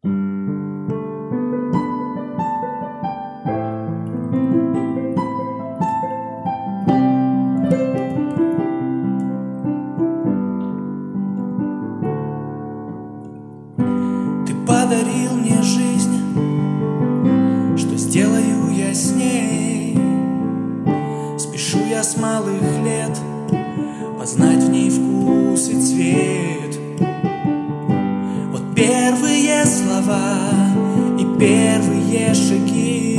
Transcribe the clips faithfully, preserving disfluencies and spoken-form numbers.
Ты подарил мне жизнь, что сделаю я с ней? Спешу я с малых лет познать в ней вкус и цвет. Вот первые слова и первые шаги,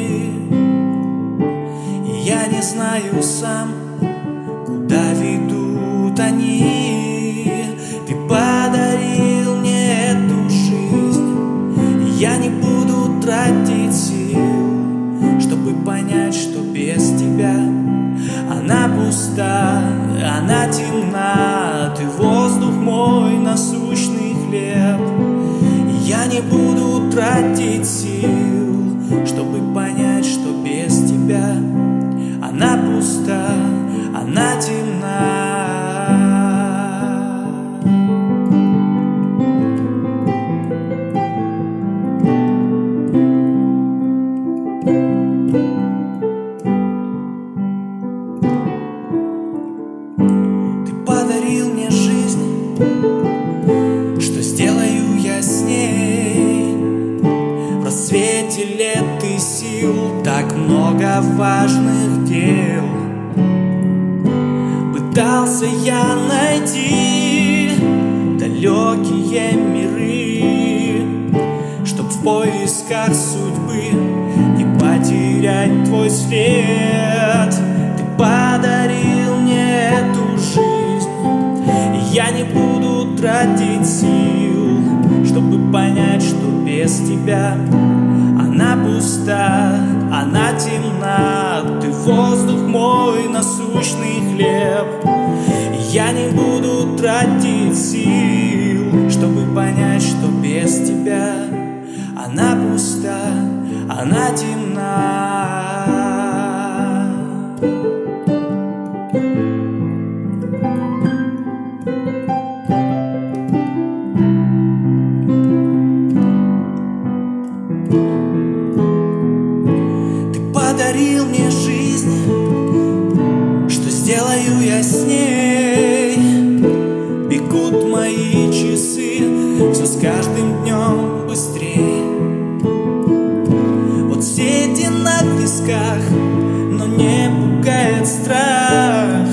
и я не знаю сам, куда ведут они. Ты подарил мне эту жизнь, и я не буду тратить сил, чтобы понять, что без тебя она пуста, она темна. Ты воздух мой, насущный хлеб, и я не буду тратить сил, чтобы понять, что без тебя она пуста, она темна. Подарил мне жизнь, что сделаю я с ней? В расцвете лет и сил так много важных дел. Пытался я найти далекие миры, чтоб в поисках судьбы не потерять твой след. Ты подарил мне эту жизнь, я не буду тратить сил, чтобы понять, что без тебя она пуста, она темна. Ты воздух мой, насущный хлеб, я не буду тратить сил, чтобы понять, что без тебя она пуста, она темна. Подарил мне жизнь, что сделаю я с ней? Бегут мои часы, все с каждым днем быстрее. Вот сети на висках, но не пугает страх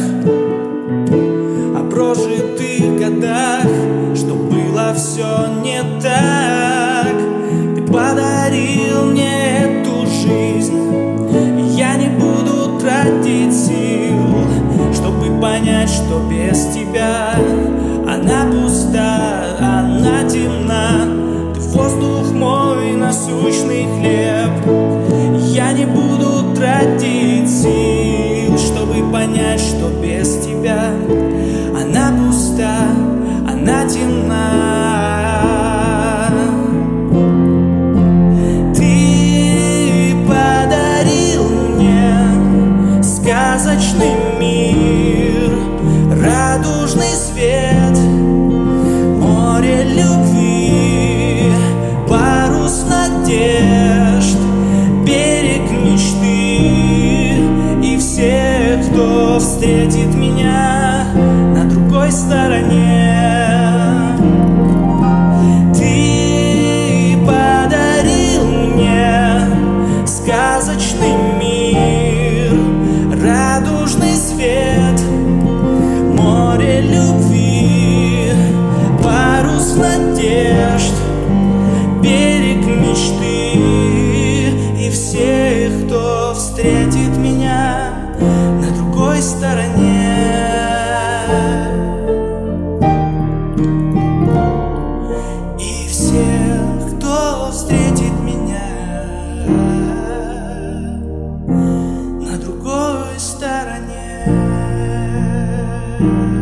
о прожитых годах, что было все не так. Ты подарил мне эту жизнь, я не буду тратить сил, чтобы понять, что без тебя она пуста, она темна. Ты воздух мой, насущный хлеб, я не буду тратить сил, чтобы понять, что без тебя она пуста, она темна. Сказочный мир, радужный свет, море любви, парус надежд, берег мечты, и всех, кто встретит меня на другой стороне. Ты подарил мне сказочный мир, радужный свет, море любви, парус надежд, берег мечты, и всех, кто встретит меня на другой стороне. И всех, кто встретит меня на другой стороне.